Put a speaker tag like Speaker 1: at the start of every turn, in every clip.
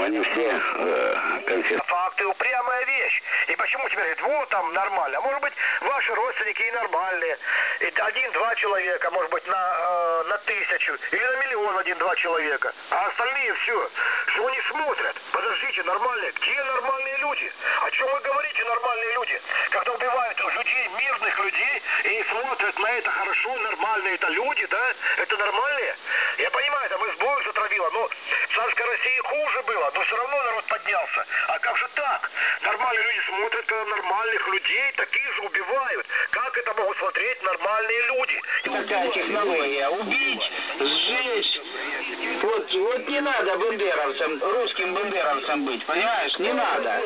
Speaker 1: они все конфет.
Speaker 2: Факты упрямая вещь. И почему теперь говорят, вот там нормально. А может быть, ваши родственники и нормальные. И 1-2 человека, может быть, на 1000 или на миллион 1-2 человека. А остальные все, что они смотрят. Подождите, нормальные. Где нормальные люди? О чем вы говорите, нормальные люди? Когда убивают людей, мирных людей, и смотрят на это хорошо, нормальные это люди, да? Это нормальные? Я понимаю, там избой затравило, но в царской России хуже было, но все равно народ поднялся. А как же так? Нормальные люди смотрят, когда нормальных людей таких же убивают. Как это могут смотреть нормальные люди?
Speaker 3: Такая технология. Убить, сжечь. Вот не надо бандеровцам, русским бандеровцам быть, понимаешь? Не надо.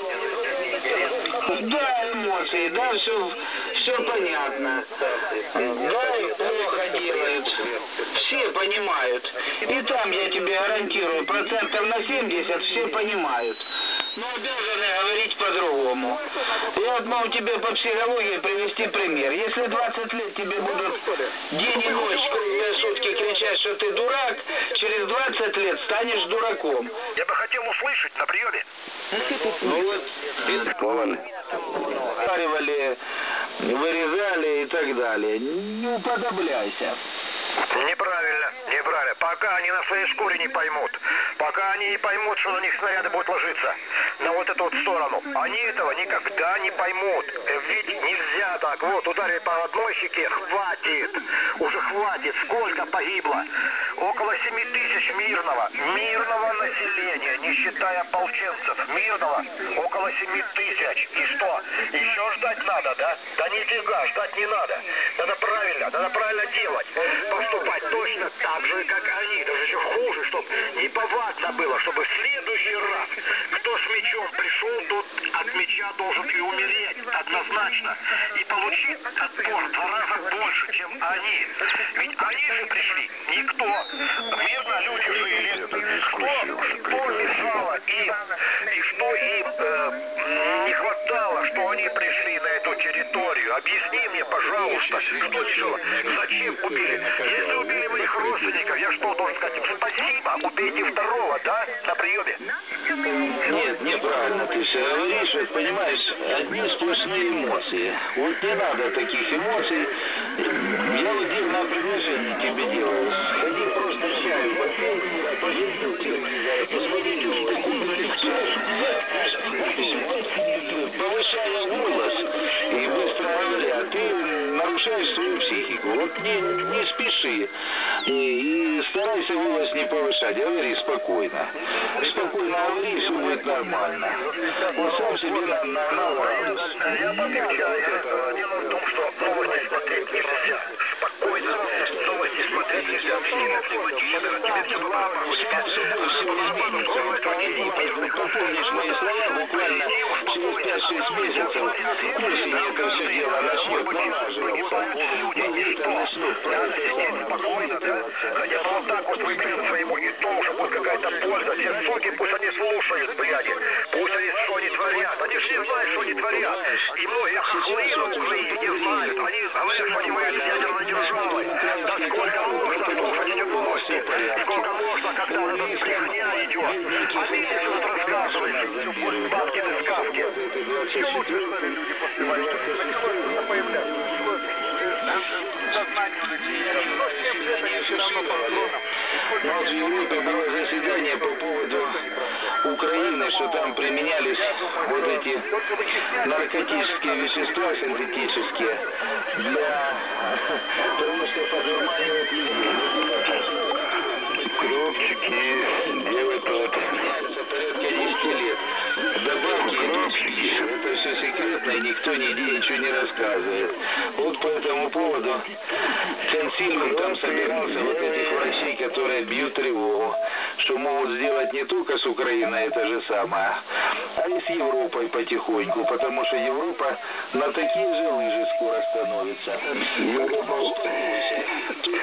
Speaker 3: Да, эмоции, да, все понятно. Да, и плохо делают. Все понимают. И там, я тебе гарантирую, 70% все понимают. Но обязаны говорить по-другому. Я вот могу тебе по психологии привести пример. Если 20 лет тебе будут день и ночь, круглые сутки кричать, что ты дурак, через 20 лет станешь дураком.
Speaker 2: Я бы хотел услышать на приеме.
Speaker 3: Ну вот, варивали, вырезали и так далее. Не уподобляйся.
Speaker 2: Неправильно, неправильно. Пока они на своей шкуре не поймут. Пока они не поймут, что на них снаряды будут ложиться. На вот эту вот сторону. Они этого никогда не поймут. Ведь нельзя так. Вот, ударили по одной щеке. Хватит. Уже хватит. Сколько погибло? Около 7000 мирного населения, не считая ополченцев. Мирного. Около 7000. И что? Еще ждать надо, да? Да нифига, ждать не надо. Надо правильно делать. Поступать точно так же, как они, даже еще хуже, чтобы не повадно было, чтобы в следующий раз, кто с мечом пришел, тот от меча должен и умереть, однозначно, и получить отпор в 2 раза больше, чем они. Ведь они же пришли, никто, мирно люди жили, что мешало им, и что им не хватало, что они пришли на эту территорию. Объясни мне, пожалуйста, что мешало, зачем убили? Если убили моих родственников, я что, должен сказать им спасибо? Убейте второго, да? На приеме?
Speaker 3: Нет, неправильно ты все говоришь, вот, понимаешь, одни сплошные эмоции. Вот не надо таких эмоций. Я вот дельное предложение тебе делаю. Сходи просто чаю попей, посмотри, что повышая голос и быстро говоря, ты нарушаешь свою психику. Вот не спеши и старайся голос не повышать, говори спокойно. Спокойно говори, все будет нормально. Вот сам себе на радость.
Speaker 2: Я подключаю. Дело в том, что новости смотреть нельзя. Спокойно. Новости смотреть нельзя.
Speaker 3: Попомнишь мои слова буквально через 5-6 месяцев. Осенью это все дело начнет налаживаться. Где-то начнет происходить.
Speaker 2: Спокойно, да? Хотя бы вот так вот выберем своему, и то уже будет какая-то польза. Все соки пусть они слушают, бляди. Пусть они что они творят. Они же не знают, что они творят. И многие хохлы на Украине не знают. Они говорят, что они воюют с ядерной державой. Да сколько можно слушать эти новости? Сколько можно, когда вот эта брехня идет? А видите, что тут рассказывают? Бабкины сказки. Чего ты с нами люди поступают? Началось появляться. Сознание у людей. Но 7 лет они все равно по дронам.
Speaker 3: Но вот в Европе было заседание по поводу Украины, что там применялись вот эти наркотические вещества синтетические для того, чтобы подурманивать людей. Кропчики делают применяются порядка 10 лет. Добавки идут, это все секретно, и никто нигде ничего не рассказывает. Вот по этому поводу консилиум там собирался вот этих врачей, которые бьют тревогу, что могут сделать не только с Украиной это же самое, а и с Европой потихоньку, потому что Европа на такие же лыжи скоро становится. Европа, успокойся. Тут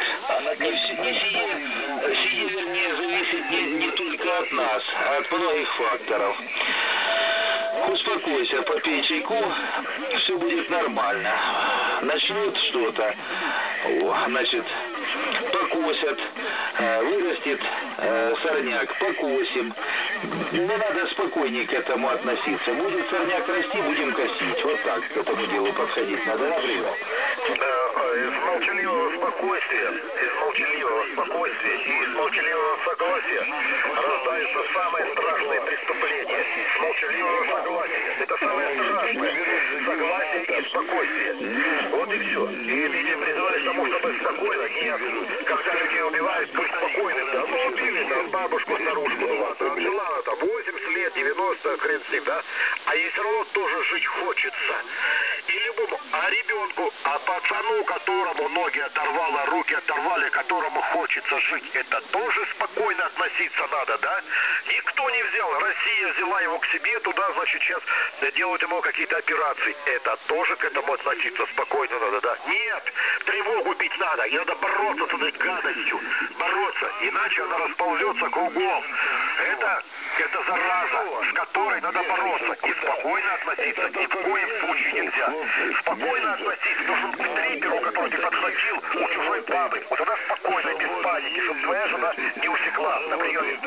Speaker 3: сие вернее, зависит не только от нас, а от многих факторов. Успокойся, попей чайку, все будет нормально. Начнет что-то, значит, покой покосят, вырастет сорняк, покосим. Не надо спокойнее к этому относиться. Будет сорняк расти, будем косить. Вот так к этому делу подходить надо, например.
Speaker 2: Из молчаливого спокойствия и из молчаливого согласия рождаются самые страшные преступления. С молчаливого согласия. Это самое страшное. Согласие и спокойствие. Вот и все. И ты не призываешь тому, чтобы спокойно. Нет. Когда людей убивают, быть спокойным. Да, ну убили там бабушку, старушку. Ну ладно, жила там 80 лет, 90, хрен с ним, да? А ей все равно тоже жить хочется. И любому, а ребенку, а пацану, которому ноги оторвало, руки оторвали, которому хочется жить, это тоже спокойно относиться надо, да? Никто не взял, Россия взяла его к себе туда, значит, сейчас делают ему какие-то операции. Это тоже к этому относиться спокойно надо, да? Нет, тревогу бить надо, и надо бороться с этой гадостью, бороться, иначе она расползется кругом. Это зараза, с которой надо бороться, и спокойно относиться ни в коем случае нельзя. Спокойно относиться должен к стриперу, который ты подхватил у чужой бабы. Вот тогда спокойно, без паники, чтобы твоя жена не усекла на приеме.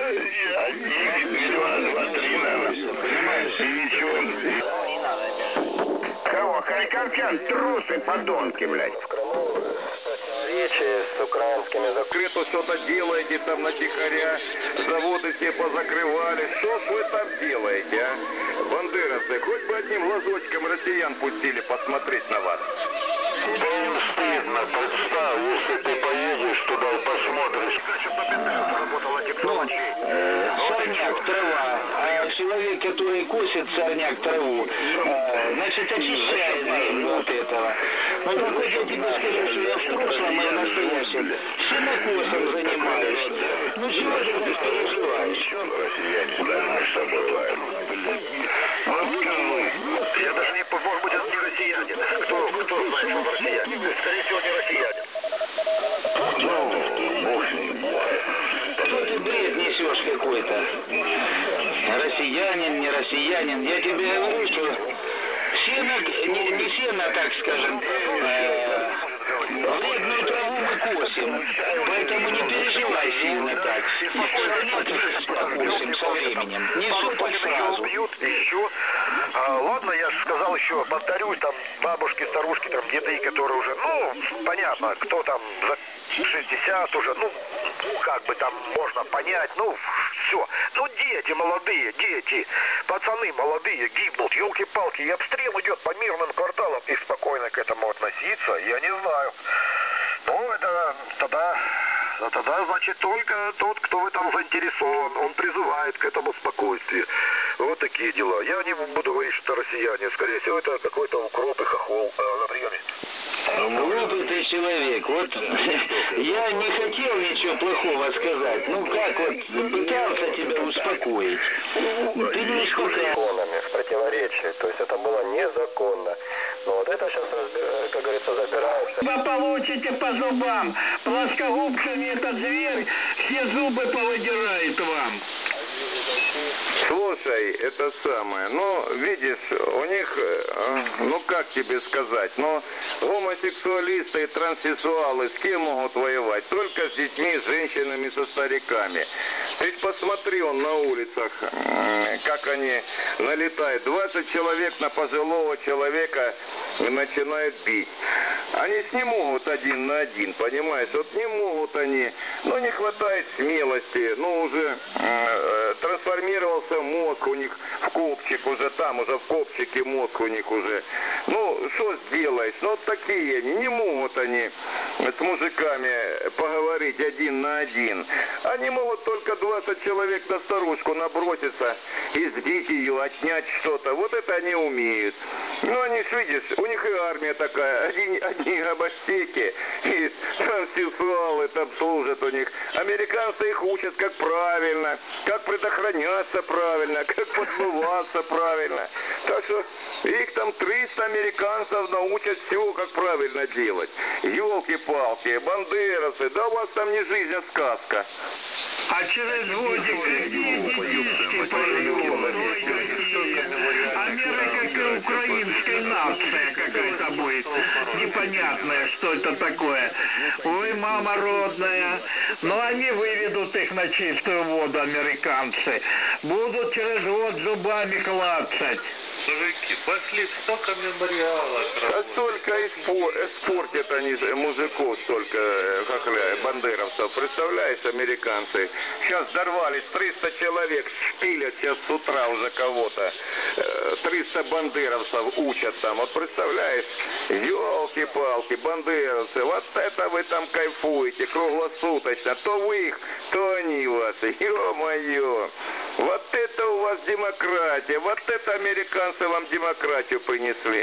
Speaker 1: Кого? Харьковчан, трусы, подонки, блядь.
Speaker 2: Речи с украинскими
Speaker 4: Конкретно что-то делаете там натихаря, заводы все позакрывали. Что ж вы там делаете, а? Бандеровцы, хоть бы одним глазочком россиян пустили посмотреть на вас.
Speaker 3: Да им стыдно, представь, если ты поедешь туда и посмотришь. Сорняк, трава, а человек, который косит сорняк, траву, значит, очищает землю от этого. Ну так вот я тебе скажу, что я в прошлом и в настоящем сенокосом занимаюсь. Ну чего ты так переживаешь?
Speaker 1: Мы с тобой лаем.
Speaker 2: Я даже не, может быть, это не россиянин. Кто знает, что он россиянин? Скорее всего, не россиянин.
Speaker 1: Бог с ним.
Speaker 3: Что ты бред несешь какой-то? Россиянин, не россиянин. Я тебе говорю, что сено, не сено, так скажем, вредную траву мы косим. Поэтому не переживай сильно так. Сорняк весь покосим со временем. Не все так сразу.
Speaker 2: Еще. Ладно, я же сказал еще, повторюсь, там бабушки, старушки, там деды, которые уже, ну, понятно, кто там за 60 уже, ну, как бы там можно понять, ну, все. Ну, дети молодые, дети, пацаны молодые гибнут, елки-палки, и обстрел идет по мирным кварталам, и спокойно к этому относиться, я не знаю. Ну, это тогда, значит, только тот, кто в этом заинтересован, он призывает к этому спокойствию. Вот такие дела. Я не буду говорить, что это россияне. Скорее всего, это какой-то укроп и хохол на приеме.
Speaker 3: Глупый ты человек. Вот я не хотел ничего плохого сказать. Ну как вот, пытался тебя успокоить. Ты не успокоил.
Speaker 2: В противоречии. То есть это было незаконно. Но вот это сейчас, как говорится, забирается.
Speaker 5: Вы получите по зубам. Плоскогубцами этот зверь все зубы повыдирает вам.
Speaker 4: Слушай, это самое, ну, видишь, у них, ну, как тебе сказать, ну, гомосексуалисты и транссексуалы с кем могут воевать? Только с детьми, с женщинами, со стариками. Ведь посмотри он на улицах, как они налетают. 20 человек на пожилого человека начинают бить. Они не могут один на один, понимаешь? Вот не могут они, ну, не хватает смелости, ну, уже трансформировался мозг у них в копчик уже, там уже в копчике мозг у них уже. Ну, что сделаешь? Ну, вот такие они, не могут они с мужиками поговорить один на один. Они могут только 20 человек на старушку наброситься, избить ее, отнять что-то. Вот это они умеют. Ну, они ж, видишь, у них и армия такая, одни габастеки, и транссексуалы там служат у них. Американцы их учат, как правильно, как предохраняться правильно, как подмываться правильно. Так что их там 300 американцев научат все, как правильно делать. Ёлки-палки, бандеровцы, да у вас там не жизнь, а сказка.
Speaker 5: А через годик какие детишки пойдут? Америка как украинская нация какая-то будет. непонятное, что это такое. Ой, мама родная. Но они выведут их на чистую воду, американцы. Будут через год зубами клацать.
Speaker 6: Мужики, пошли, столько мемориалов.
Speaker 4: А столько испортят они мужиков, столько бандеровцев. Представляешь, американцы? Сейчас взорвались, 300 человек шпилят сейчас с утра уже кого-то. 300 бандеровцев учат там. Вот представляешь? Ёлки-палки, бандеровцы. Вот это вы там кайфуете круглосуточно. То вы их, то они вас. Ё-моё. Вот это у вас демократия. Вот это американцы вам демократию принесли.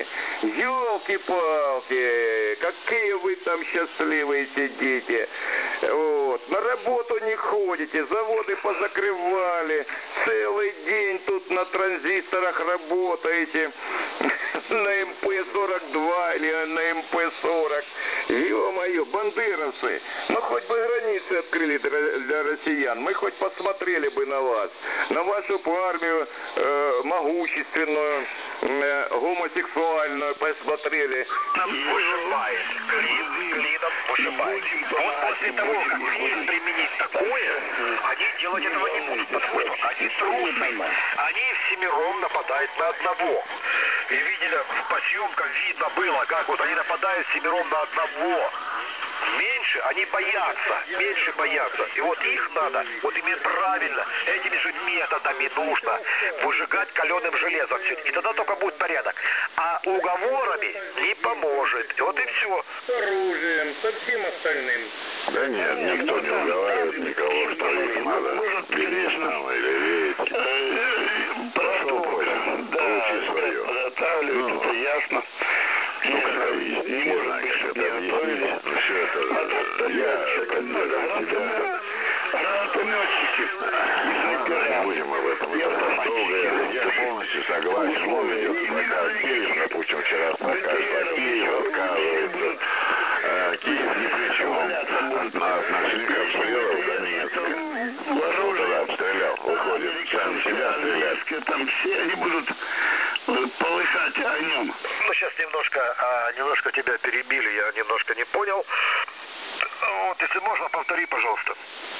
Speaker 4: Ёлки-палки, какие вы там счастливые сидите. Вот. На работу не ходите, заводы позакрывали. Целый день тут на транзисторах работаете. На МП-42 или на МП-40. Ё-моё, бандеровцы. Ну хоть бы границы открыли для россиян. Мы хоть посмотрели бы на вас. На вашу армию могущественную, гомосексуальную посмотрели.
Speaker 2: Вышибает. Клином вышибает. Вот после того, как здесь применить такое, они делать этого не будут, потому что они трусы. Они всемиром нападают на одного. И видели, по съемкам видно было, как вот они нападают всемиром на одного. Меньше они боятся, меньше боятся. И вот их надо, вот именно правильно, этими же методами нужно выжигать каленым железом все. И тогда только будет порядок. А уговорами не поможет. И вот и все.
Speaker 6: С оружием, со всем остальным.
Speaker 3: Да нет, никто не уговаривает никого, что их надо беречь нам или верить. Прошу, получи свое.
Speaker 5: Подготавливать, это ясно.
Speaker 3: Ну, как объяснить? Не знаешь, это объяснить. Ну, все это... Я поддерживаю тебя.
Speaker 5: Гранатометчики.
Speaker 3: Не будем об этом. Это долго. Я полностью согласен. Он идет пока Киев, допустим, вчера скажет, что Киев отказывается. Киев ни при чем. Нашли обстрелов Донецка. Пошел туда, обстрелял. Выходит, сам себя стрелять.
Speaker 5: Там все они будут полыхать огнем.
Speaker 2: Ну, сейчас немножко тебя перебили, я немножко не понял. Вот, если можно, повтори, пожалуйста.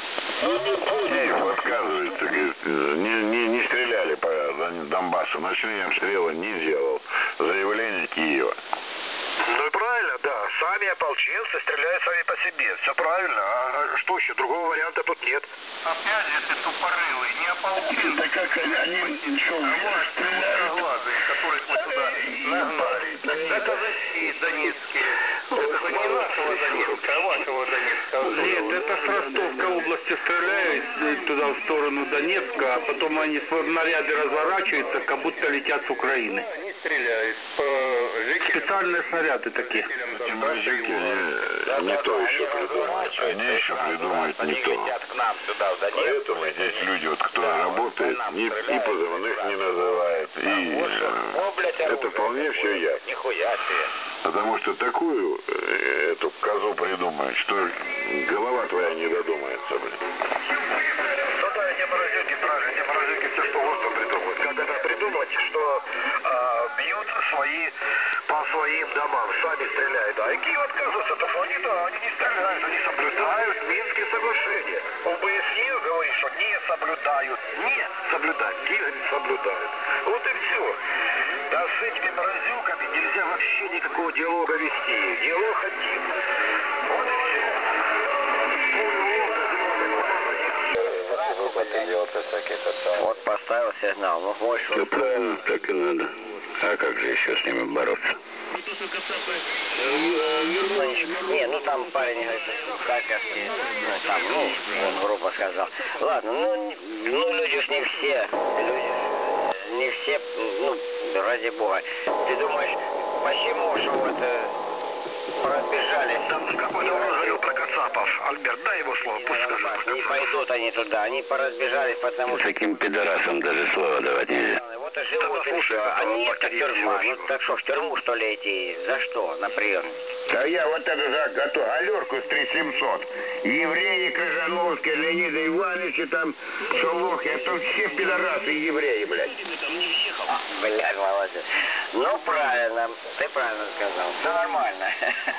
Speaker 3: Киев отказывается, говорит, не стреляли по Донбассу, ночные обстрелы не делал. Заявление Киева.
Speaker 2: Ну и правильно, да. Сами ополченцы стреляют сами по себе. Все правильно. А что еще? Другого варианта тут нет.
Speaker 6: Опять же ты тупорылый, не ополченцы.
Speaker 5: Да как они что, стреляют?
Speaker 6: Которых мы туда нагнали. Это Россия Донецкие. Это же не нашего Донецка, а вашего Донецка.
Speaker 5: Нет, это с Ростовской области стреляют туда в сторону Донецка, а потом они снаряды разворачиваются, как будто летят с Украины.
Speaker 6: Они стреляют по жителям.
Speaker 5: Специальные снаряды такие.
Speaker 3: Мужики не то еще придумают. Они еще придумают не то. Поэтому здесь люди, вот кто работает, и позывных не называют. И это вполне все ясно. Потому что такую эту козу придумают, что голова твоя не додумается, блин.
Speaker 2: Ну да, не морозилки, правильно, не морозилки, все что угодно придумывают. Как это придумать, что бьют по своим домам, сами стреляют. А Киев отказывается, то что они не стреляют, они соблюдают Минские соглашения. ОБСЕ говорит, что не соблюдают. Киев не соблюдает. Вот и все. Да с этими морозилками нельзя вообще никакого диалога вести. Диалог хотим. Вот и все.
Speaker 7: Вот поставил сигнал, ну больше.
Speaker 5: Все правильно, так и надо. А как же еще с ними бороться?
Speaker 7: Не, ну там парень говорит, харьковский, он грубо сказал. Ладно, ну люди ж не все, ради бога. Ты думаешь, почему же вот пробежались?
Speaker 2: Там какой-то он говорил про Кацапов. Альберт, дай его слово, пусть скажет.
Speaker 7: Не пойдут они туда, они поразбежались, потому что...
Speaker 5: Таким пидорасам даже слова давать нельзя.
Speaker 7: Вот и живут, и все. Они это тюрьма. Ну так что, в тюрьму что ли идти? За что? На прием?
Speaker 1: Да я вот это за готов. Алерку с 3700. Евреи, Крыжановские, Леонида Ивановича, там, Шолохи. Это все пидорасы и евреи, блядь.
Speaker 7: Блядь, молодец. Ну, правильно, ты правильно сказал. Все нормально.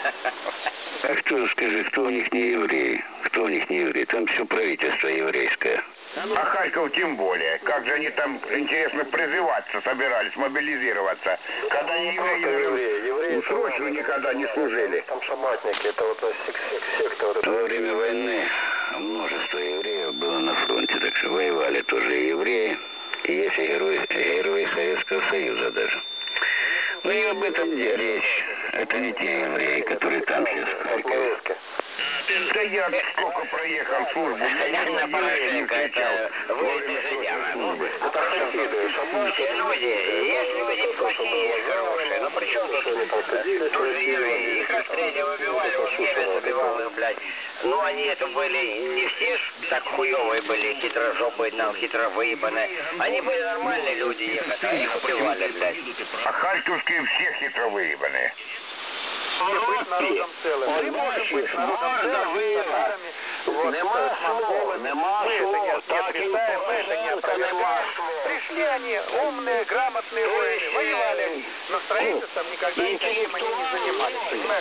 Speaker 3: А кто, скажи, кто у них не евреи? Кто у них не евреи? Там все правительство еврейское.
Speaker 1: А Харьков тем более. Как же они там, интересно, призываться собирались, мобилизироваться, когда они евреи срочно никогда не служили.
Speaker 2: Там шабатники, это вот секта.
Speaker 3: Во время войны множество евреев было на фронте, так что воевали тоже и евреи, и есть герои Советского Союза даже. Ну и об этом где речь. Это не те евреи, которые там сейчас в Харькове.
Speaker 1: Да я сколько проехал службу,
Speaker 7: Янина Порошенко, это вылет жидяна. Это соседи, шамбатики. Есть люди плохие, хорошие, но при чем тут тоже евреи? Их расстреливали, убивали, вот немец убивал их, блядь. Ну они это были, не все ж так хуевые были, хитрожопые, там, хитро выебанные. Они были нормальные люди, их убивали, блядь.
Speaker 1: А харьковские все хитро выебанные.
Speaker 2: Быть народом целым. Мы можем быть народом целым, татарами, вот, монголами. Мы это не отрицаем, мы это не опровергаем. Пришли они, умные, грамотные воины, воевали, но строительством никогда никаким они не занимались, понимаешь?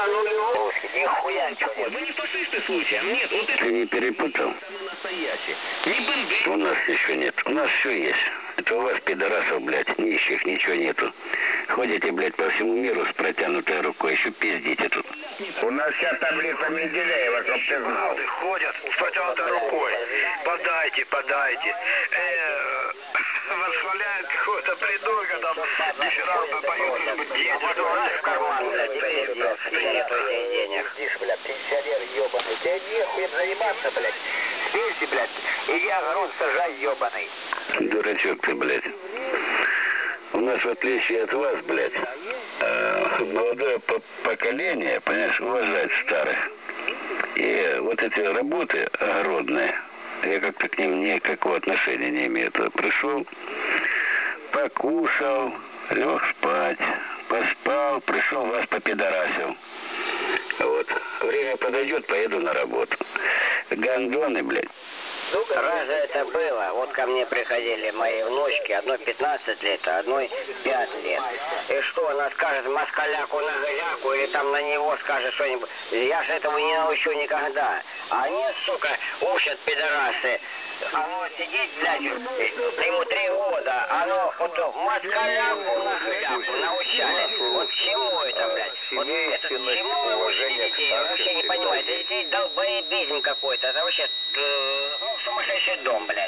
Speaker 7: Нихуя ничего.
Speaker 8: Вы не фашисты случаем? Нет, вот это
Speaker 3: Ты не перепутал?
Speaker 8: настоящий. Не бандит.
Speaker 3: У нас ничего нет. У нас все есть. Это у вас, пидорасов, блядь, нищих, ничего нету. Ходите, блядь, по всему миру с протянутой рукой, еще пиздите тут.
Speaker 1: У нас вся таблица Менделеева, чтоб ты знал.
Speaker 2: Ходят с протянутой рукой. Подайте, подайте. Восхваляют какого-то придурка, там, дифирамбы поют, чтобы дети.
Speaker 7: Вот у нас в карман, блядь, пиздец, что нету этих денег.
Speaker 2: Блядь, пенсионер ебаный. Тебе нехуй заниматься, блядь. Спейте, блядь, иди огород сажай, ебаный.
Speaker 3: Дурачок ты, блядь. У нас, в отличие от вас, блядь, молодое поколение, понимаешь, уважает старых. И вот эти работы огородные, я как-то к ним никакого отношения не имею. Пришел, покушал, лег спать, поспал, пришел, вас попидорасил. Вот. Время подойдет, поеду на работу. Гондоны, блядь.
Speaker 7: Разве это было? Вот ко мне приходили мои внучки, одной 15 лет, а одной 5 лет. И что, она скажет москаляку на голяку или там на него скажет что-нибудь? Я же этого не научу никогда. А они, сука, учат пидорасы. Оно сидит, блядь, ему 3 года, оно вот москаляку на голяку научали. Вот к чему это, блядь? Вот это к чему вы учите детей? Я вообще не понимаю. Это детей долбоебизм какой-то. Это вообще сумасшедший дом, блядь.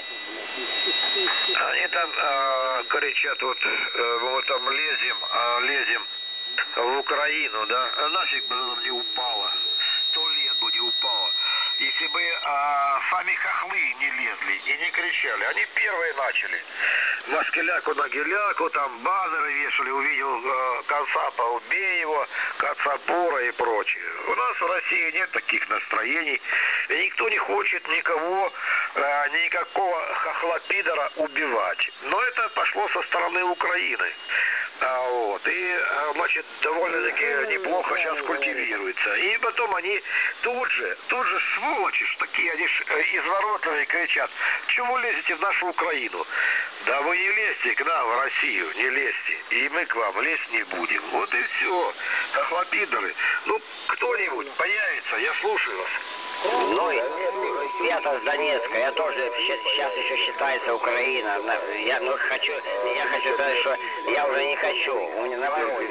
Speaker 2: Они там кричат, вот мы там лезем в Украину, да? А нафиг бы нам не упало. 100 лет бы не упало. Если бы сами хохлы не лезли и не кричали. Они первые начали. Москаляку на геляку, там баннеры вешали, увидел Кацапа, убей его, Кацапура и прочее. У нас в России нет таких настроений. И никто не хочет никого, никакого хохла-пидора убивать. Но это пошло со стороны Украины. Вот. И, значит, довольно-таки неплохо сейчас культивируется. И потом они тут же сволочи, такие, они изворотливые кричат: чего вы лезете в нашу Украину? Да вы не лезьте к нам в Россию, не лезьте. И мы к вам лезть не будем. Вот и все. Хохлопидоры. Ну, кто-нибудь появится, я слушаю вас.
Speaker 7: Ну, я-то с Донецка, я тоже сейчас еще считается Украина. Я хочу сказать, что я уже не хочу. У меня наоборот,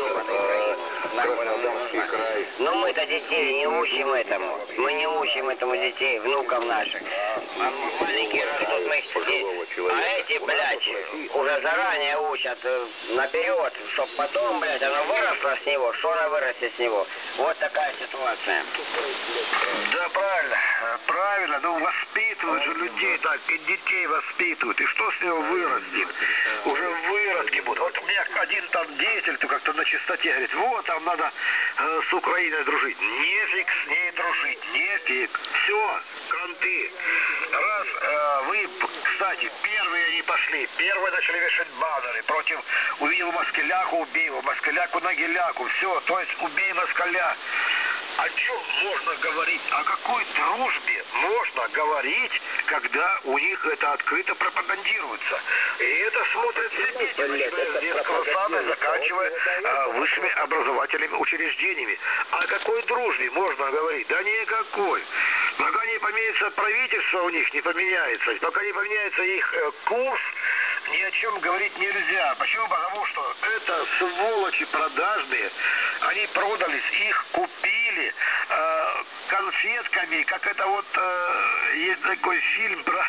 Speaker 7: но мы-то детей не учим этому. Мы не учим этому детей, внукам наших. Маленькие растут мы их детей. А эти, блядь, уже заранее учат наперед, чтобы потом, блядь, оно выросло с него, что оно вырастет с него. Вот такая ситуация.
Speaker 2: Да, правильно, ну воспитывают же людей так, и детей воспитывают, и что с него вырастет? Уже выродки будут. Вот у меня один там деятель, то как-то на чистоте говорит: вот, там надо с Украиной дружить. Нефиг с ней дружить, нефиг. Все, кранты. Раз вы, кстати, первые они пошли, первые начали вешать баннеры против, увидел москаляку, убей его, москаляку на геляку, все, то есть убей москаля. О чем можно говорить? О какой дружбе можно говорить, когда у них это открыто пропагандируется? И это смотрят все дети, начиная с детского сада, заканчивая высшими образовательными учреждениями. О какой дружбе можно говорить? Да никакой. Пока не поменяется правительство у них, не поменяется. Пока не поменяется их курс, ни о чем говорить нельзя. Почему? Потому что это сволочи продажные. Они продались, их купили конфетками, как это вот есть такой фильм про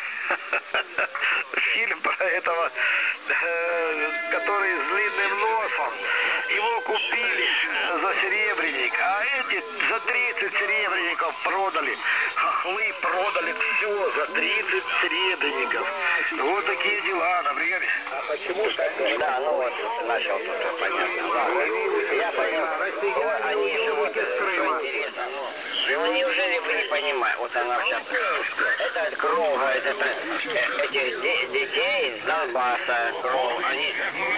Speaker 2: этого, который с длинным носом. Его купили за серебряник, а эти за 30 серебряников продали. Хохлы продали все за 30 серебряников. Вот такие дела, например.
Speaker 7: А почему так? Да, ну вот начал тут, понятно. Ладно. Я понял. Они живут, что интересно. Ну неужели вы не понимаете? Вот она сейчас. Это трогает, этих детей из Донбасса. Они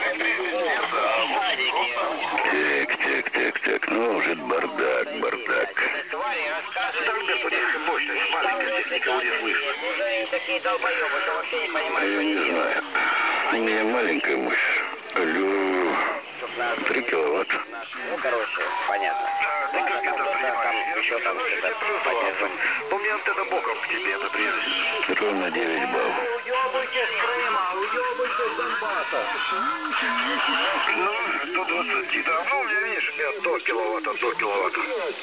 Speaker 3: Так, ну уже бардак.
Speaker 7: твари рассказывают.
Speaker 2: Там где только мощность маленькая, здесь никого не слышно.
Speaker 7: Неужели такие долбоебы, что вообще не понимают, что
Speaker 3: Я
Speaker 7: они
Speaker 3: не
Speaker 7: делают?
Speaker 3: знаю. У меня маленькая мощь. Алло. 3 киловатта.
Speaker 7: Ну, короче, понятно.
Speaker 2: Ты как это понимаешь? Я
Speaker 7: еще там что-то поддержу.
Speaker 2: У меня антенна боком к тебе, например.
Speaker 3: Ровно 9 баллов.
Speaker 7: Уебывайте с Крыма, уебывайте с Донбасса.
Speaker 2: Ну, 120, да. Ну, у меня, видишь, у меня до киловатта.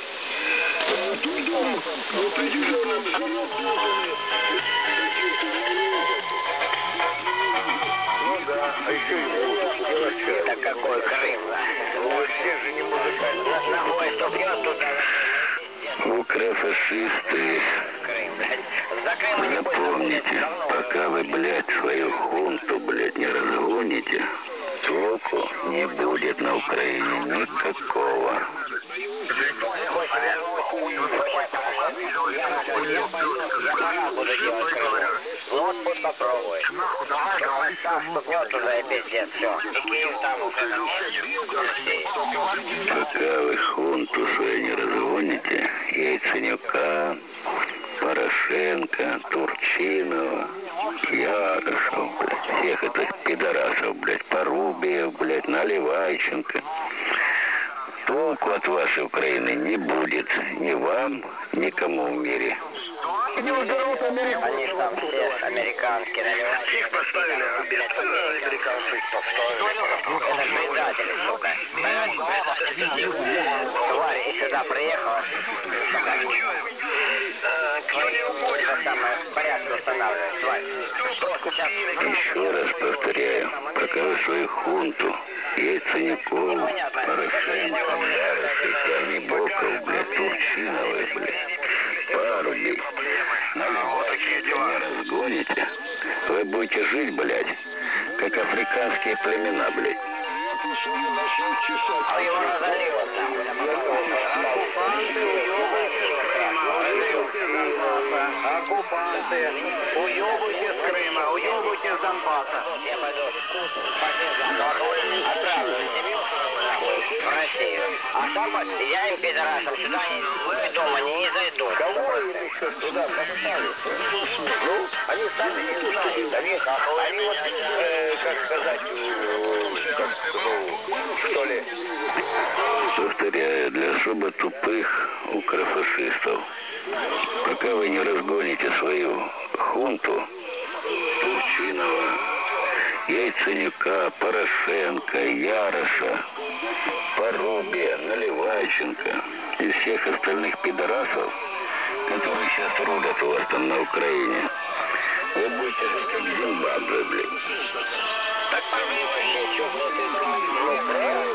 Speaker 4: Ну да, а еще и музыку.
Speaker 7: Так какой Крым, да?
Speaker 4: Ну, все же не музыкальные.
Speaker 7: Ногой ступнет туда.
Speaker 3: Укрофашисты.
Speaker 7: Крым, блядь. За Крымом не будет
Speaker 3: Запомните, пока вы, блядь, свою хунту, блядь, не разгоните, толку не будет на Украине никакого.
Speaker 7: Я буду делать Крым. Ну вот пусть попробует. Так, ступнет туда и пиздец, все. И Киев там уже на месте.
Speaker 3: Пока вы хунту свою не разгоните, Яйценюка, Порошенко, Турчинова, Ярошев, блядь, всех этих пидорасов, блядь, Порубиев, блядь, Наливайченко. Толку от вашей Украины не будет ни вам, никому в мире.
Speaker 7: Они ж там все американские наливают.
Speaker 2: Их поставили, американцы.
Speaker 7: Это ж предатели, сука. Тварь и сюда приехала. Порядок устанавливает, тварь.
Speaker 3: Еще раз повторяю, пока вы свою хунту, Яйценюков, Порошенко, Ярошев, Корнебоков, блядь, Турчиновой, блядь, Парубей, Наливайченко не разгоните, вы будете жить, блядь, как африканские племена, блядь.
Speaker 7: А его разорило Оккупанты, уебуйте с Крыма, уебуйте с Донбасса. Я пойду отправлю семью в Россию. А там я им, пидорасам, сюда в мой дом они не зайдут.
Speaker 4: Кого им еще туда поставить? Ну, они сами не знают. Они вот, как сказать, что ли?
Speaker 3: Повторяю, для особо тупых укрофашистов, пока вы не разгоните свою хунту, Турчинова, Яйценюка, Порошенко, Яроша, Порубия, Наливайченко и всех остальных пидорасов, которые сейчас рулят у вас там на Украине, вы будете жить как Зимбабве, блядь.
Speaker 7: Так вообще чувствуете,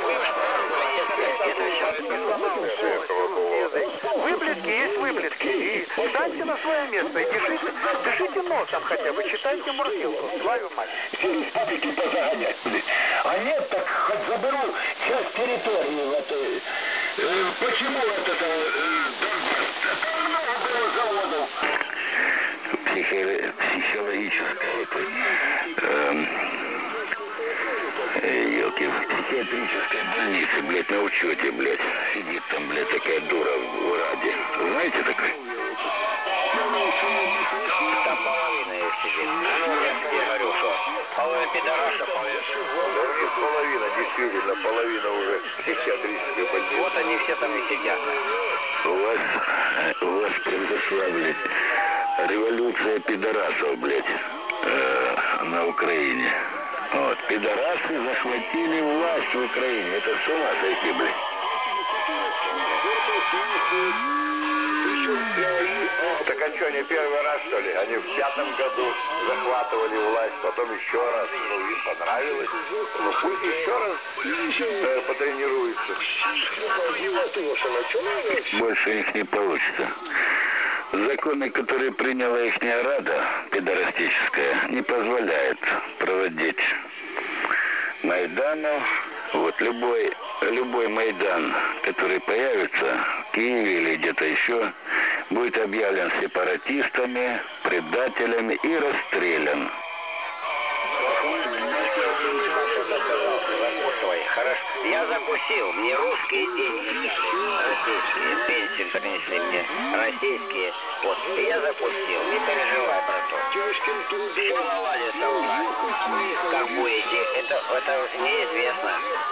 Speaker 9: Выплески есть выплески. И встаньте на свое место и дышите носом хотя бы, читайте Мурзилку, твою мать.
Speaker 3: Республики позагонять. А нет, так хоть заберу часть территории в этой. Почему это Донбасс? Там много было заводов. Психологическое это. сутки в психиатрической больнице, блядь, на учете, блядь. Сидит там, блядь, такая дура в Раде. Знаете такой?
Speaker 7: Там половина их сидит. Ну, я тебе говорю, что половина пидораша, половина...
Speaker 4: Половина, действительно, половина уже психиатрической больницы.
Speaker 7: Вот они все там и сидят.
Speaker 3: У вас произошла, блядь, революция пидорасов, блядь, на Украине. Вот, пидорасы захватили власть в Украине. Это с ума сойти, блядь.
Speaker 4: Так а что, не первый раз, что ли? Они в 5-м году захватывали власть, потом еще раз. Ну, им понравилось. Ну, пусть еще раз потренируются.
Speaker 3: Больше у них не получится. Законы, которые приняла ихняя Рада, пидорастическая, не позволяют проводить Майданов. Вот любой Майдан, который появится в Киеве или где-то еще, будет объявлен сепаратистами, предателями и расстрелян.
Speaker 7: Хорошо. Я закусил. Мне русские деньги российские. Пенсию принесли мне. Российские. Вот. И я закусил. Не переживай, браток. Все наладится у нас. Как будете, это неизвестно.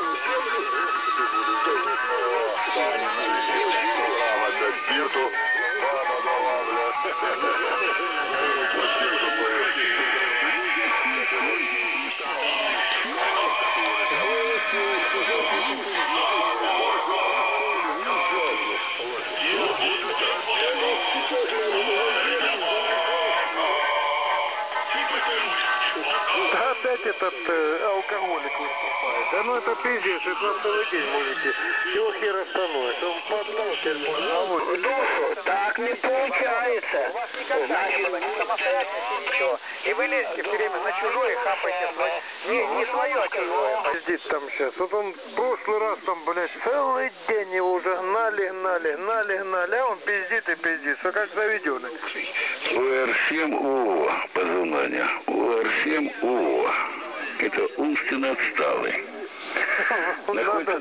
Speaker 9: Опять этот алкоголик выступает. Да ну это пиздец, это на целый день можете. Чего хера становится? Он поддал терминологию.
Speaker 7: Душу так не получается. У вас никогда не было ни самостоятельности, ничего. И вы лезете все время на чужое и хапаете свое. Не свое, а чужое.
Speaker 9: Пиздит там сейчас. Вот он в прошлый раз там, блядь, целый день его уже гнали, а он пиздит и пиздит. Все как заведенный.
Speaker 3: УР-7УО по названию. УР-7УО. Это умственно отсталый. Находится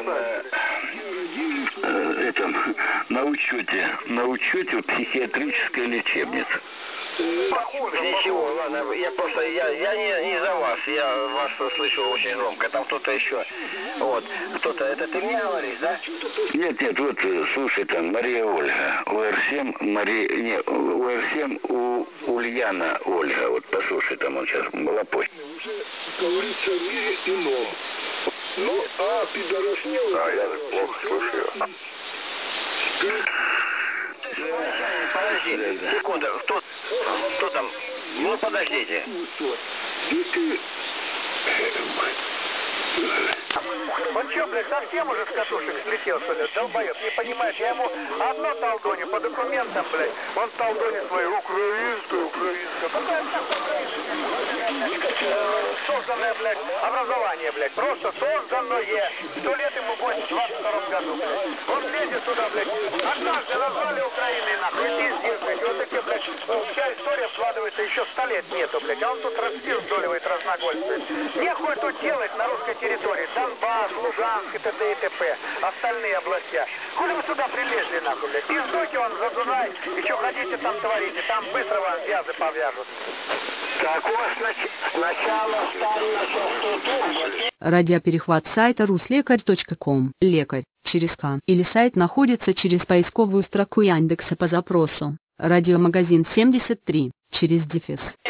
Speaker 3: на учете в психиатрической лечебнице.
Speaker 7: Ничего, ладно, я не за вас, я вас слышу очень громко, там кто-то еще, вот, кто-то, это ты мне говоришь, да?
Speaker 3: Нет, вот, слушай, там, Мария Ольга, УР-7 у Ульяна Ольга, вот, послушай, там он сейчас была позже.
Speaker 10: Говорится о мире ином. Ну, пидорас не
Speaker 4: Да, я плохо слушаю.
Speaker 7: Подожди, секунду, кто там? Ну, подождите.
Speaker 9: Он что, блядь, совсем уже с катушек слетел, что ли? Долбоёб, не понимаешь, я ему одно толдоню по документам, блядь. Он толдонит свою украинскую. Какое созданное, блядь, образование, блядь. Просто созданное. 100 лет ему будет в 22 году, блядь. Он лезет туда, блядь. Однажды назвали Украиной, нахуй, и пиздец, блядь. Вот такие, блядь, вся история складывается, еще 100 лет нету, блядь. А он тут распиздоливает, разногольствует. Нехуй тут делать на русской территории. Донбасс, Луганск и т.д. и т.п. Остальные областя. Хули вы сюда прилезли, нахуй, блядь? Пиздуйте вам за Дунай, и что хотите там творите. Там быстро вам вязы повяжут.
Speaker 7: Так, у вас сначала стали на частоту.
Speaker 11: Радиоперехват сайта rusлекарь.ком. Лекарь через К. Или сайт находится через поисковую строку Яндекса по запросу «Радиомагазин 73» через дефис.